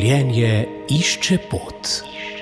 Življenje išče pot.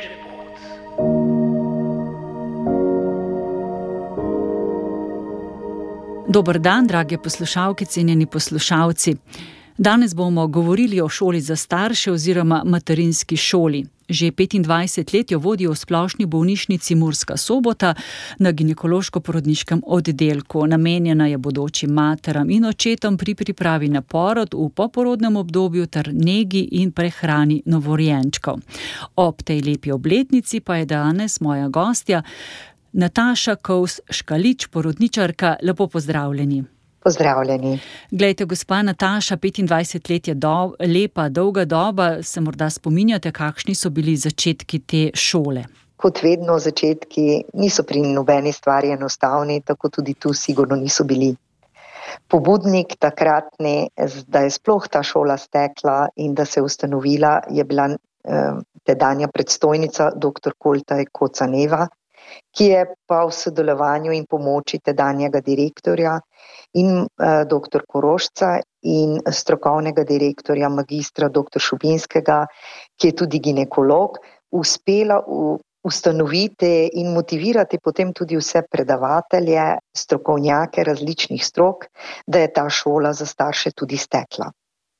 Dober dan, drage poslušalke, cenjeni poslušalci. Danes bomo govorili o šoli za starše oziroma materinski šoli. Že 25 let jo vodijo v splošni bolnišnici Murska Sobota na ginekološko-porodniškem oddelku. Namenjena je bodočim materam in očetom pri pripravi na porod v poporodnem obdobju ter negi in prehrani novorojenčkov. Ob tej lepi obletnici pa je danes moja gostja Nataša Kovs Škalič, porodničarka. Lepo pozdravljeni. Pozdravljeni. Glejte, gospa Nataša, 25 let je lepa, dolga doba. Se morda spominjate, kakšni so bili začetki te šole? Kot vedno, začetki niso pri nobeni stvari enostavni, tako tudi tu sigurno niso bili. Pobudnik takratni, da je sploh ta šola stekla in da se je ustanovila, je bila tedanja predstojnica dr. Koltaj Kocaneva, ki je pa v sodelovanju in pomoči tedanjega direktorja in dr. Korošca in strokovnega direktorja magistra dr. Šubinskega, ki je tudi ginekolog, uspela ustanoviti in motivirati potem tudi vse predavatelje, strokovnjake različnih strok, da je ta šola za starše tudi stekla.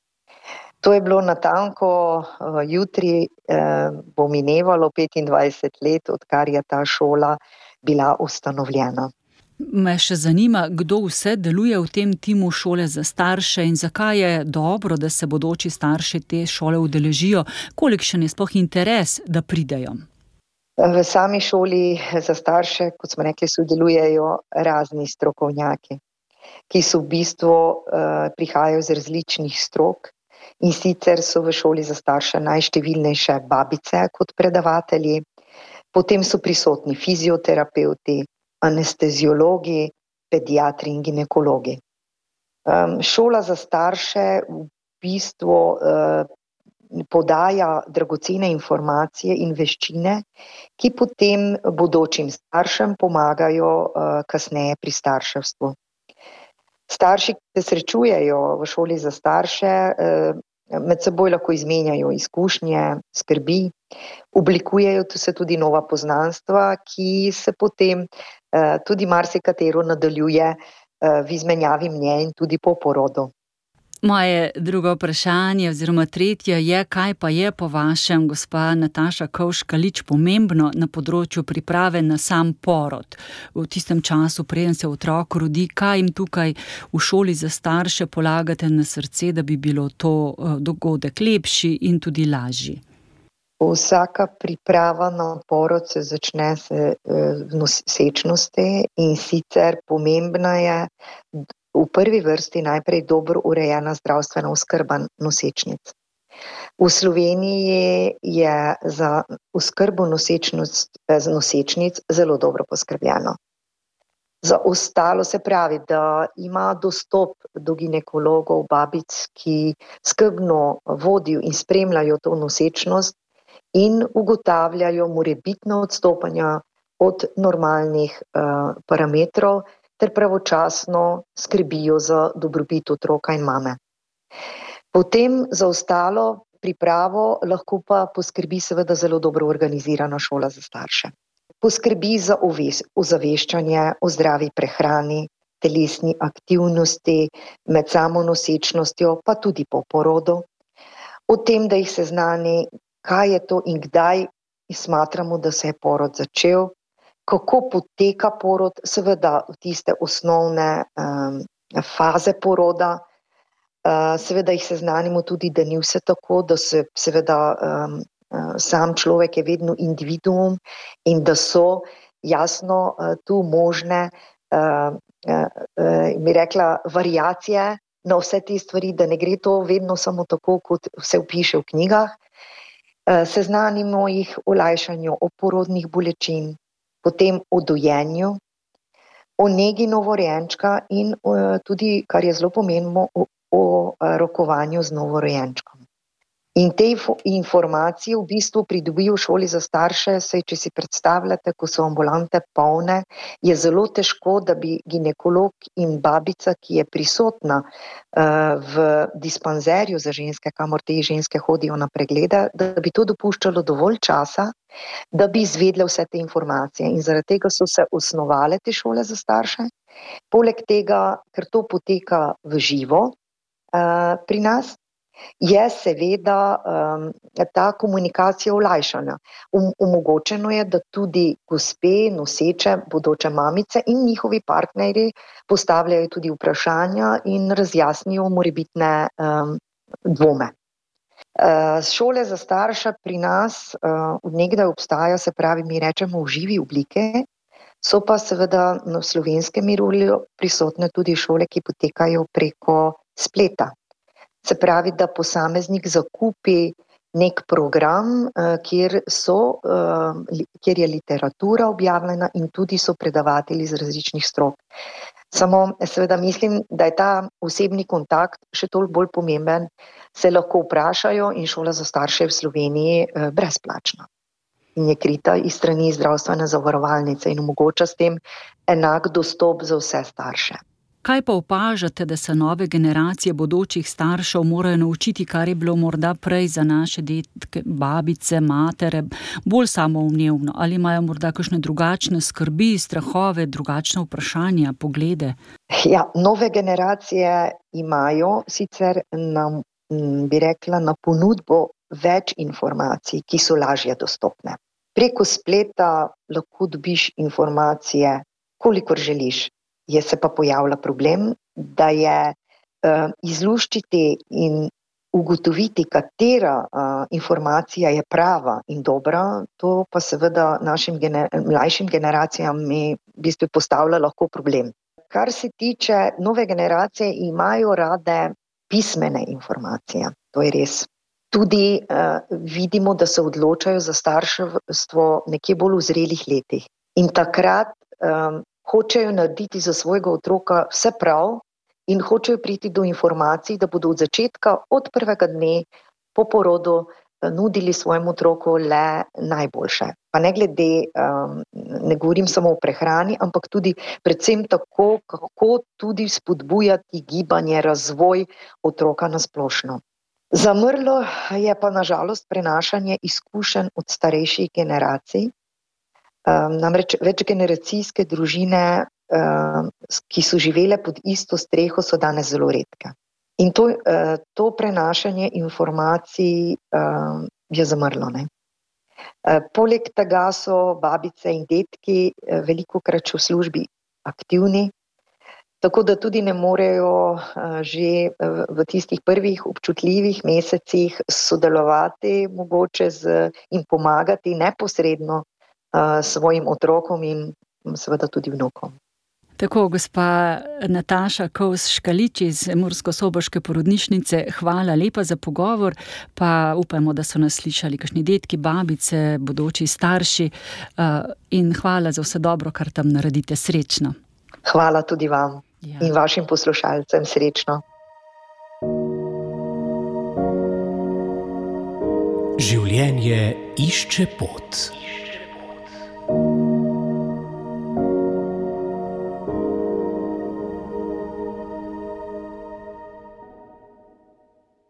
To je bilo natanko jutri, bo minevalo 25 let, odkar je ta šola bila ustanovljena. Me še zanima, kdo vse deluje v tem timu šole za starše in zakaj je dobro, da se bodoči starši te šole udeležijo, kolikšen je sploh interes, da pridejo? V sami šoli za starše, kot smo rekli, sodelujejo razni strokovnjaki, ki so v bistvu prihajajo iz različnih strok. In sicer so v šoli za starše najštevilnejše babice kot predavatelji, potem so prisotni fizioterapevti, anesteziologi, pediatri in ginekologi. Šola za starše v bistvu podaja dragocene informacije in veščine, ki potem bodočim staršem pomagajo kasneje pri starševstvu. Starši, ki se srečujejo v šoli za starše, med seboj lahko izmenjajo izkušnje, skrbi, oblikujejo se tudi nova poznanstva, ki se potem tudi marsikatero nadaljuje v izmenjavi mnenj tudi po porodu. Moje drugo vprašanje oziroma tretje je, kaj pa je po vašem, gospa Nataša Kovs Škalič, pomembno na področju priprave na sam porod? V tistem času, preden se otrok rodi, kaj jim tukaj v šoli za starše polagate na srce, da bi bilo to dogodek lepši in tudi lažji? Vsaka priprava na porod se začne v nosečnosti in sicer pomembna je v prvi vrsti najprej dobro urejena zdravstvena oskrba nosečnic. V Sloveniji je za oskrbo nosečnic zelo dobro poskrbljeno. Za ostalo se pravi, da ima dostop do ginekologov, babic, ki skrbno vodijo in spremljajo to nosečnost in ugotavljajo morebitna odstopanja od normalnih parametrov ter pravočasno skrbijo za dobrobit otroka in mame. Potem za ostalo pripravo lahko pa poskrbi seveda zelo dobro organizirana šola za starše. Poskrbi za ozaveščanje o zdravi prehrani, telesni aktivnosti med samo nosečnostjo, pa tudi po porodu. O tem, da jih seznani, kaj je to in kdaj smatramo, da se je porod začel, kako poteka porod, seveda v tiste osnovne faze poroda. Seveda jih seznanimo tudi, da ni vse tako, da se seveda sam človek je vedno individuum in da so jasno tu možne, bi rekla, variacije na vse te stvari, da ne gre to vedno samo tako, kot se vpiše v knjigah. Seznanimo jih o lajšanju porodnih bolečin, potem o dojenju, o negi novorojenčka in tudi, kar je zelo pomembno, o rokovanju z novorojenčkom. In te informacije v bistvu pridobijo v šoli za starše, saj če si predstavljate, ko so ambulante polne, je zelo težko, da bi ginekolog in babica, ki je prisotna v dispanzerju za ženske, kamor te ženske hodijo na preglede, da bi to dopuščalo dovolj časa, da bi izvedle vse te informacije. In zaradi tega so se osnovale te šole za starše. Poleg tega, ker to poteka v živo pri nas, je seveda ta komunikacija olajšana. Omogočeno je, da tudi gospe, noseče, bodoče mamice in njihovi partnerji postavljajo tudi vprašanja in razjasnijo morebitne dvome. Šole za starše pri nas od nekdaj obstaja, se pravi, mi rečemo v živi obliki, so pa seveda na slovenskem mirolju prisotne tudi šole, ki potekajo preko spleta. Se pravi, da posameznik zakupi nek program, kjer je literatura objavljena in tudi so predavatelji iz različnih strok. Samo seveda mislim, da je ta osebni kontakt še toliko bolj pomemben, se lahko vprašajo in šola za starše v Sloveniji brezplačna. In je krita iz strani zdravstvene zavarovalnice in omogoča s tem enak dostop za vse starše. Kaj pa opažate, da se nove generacije bodočih staršev morajo naučiti, kar je bilo morda prej za naše detke, babice, matere, bolj samoumevno? Ali imajo morda kakšne drugačne skrbi, strahove, drugačne vprašanja, poglede? Ja, nove generacije imajo sicer bi rekla, na ponudbo več informacij, ki so lažje dostopne. Preko spleta lahko dobiš informacije, kolikor želiš. Je se pa pojavlja problem, da je izluščiti in ugotoviti, katera informacija je prava in dobra, to pa seveda našim mlajšim generacijam v bistvu postavlja lahko problem. Kar se tiče nove generacije, imajo rade pismene informacije, to je res. Tudi vidimo, da se odločajo za starševstvo nekje bolj v zrelih letih. In takrat hočejo narediti za svojega otroka vse prav in hočejo priti do informacij, da bodo od začetka, od prvega dne po porodu nudili svojemu otroku le najboljše. Pa ne glede, ne govorim samo o prehrani, ampak tudi predvsem tako, kako tudi spodbujati gibanje, razvoj otroka na splošno. Zamrlo je pa na žalost prenašanje izkušenj od starejših generacij. Namreč večgeneracijske družine, ki so živele pod isto streho, so danes zelo redke. In to prenašanje informacij je zamrlo. Poleg tega so babice in dedki velikokrat v službi aktivni, tako da tudi ne morejo že v tistih prvih občutljivih mesecih sodelovati mogoče in pomagati neposredno svojim otrokom in seveda tudi vnukom. Tako, gospa Nataša Kovs-Škalič iz Murskosoboške porodnišnice, hvala lepa za pogovor, pa upajmo, da so nas slišali kakšni dedki, babice, bodoči starši in hvala za vse dobro, kar tam naredite. Srečno. Hvala tudi vam in vašim poslušalcem. Srečno. Življenje išče pot.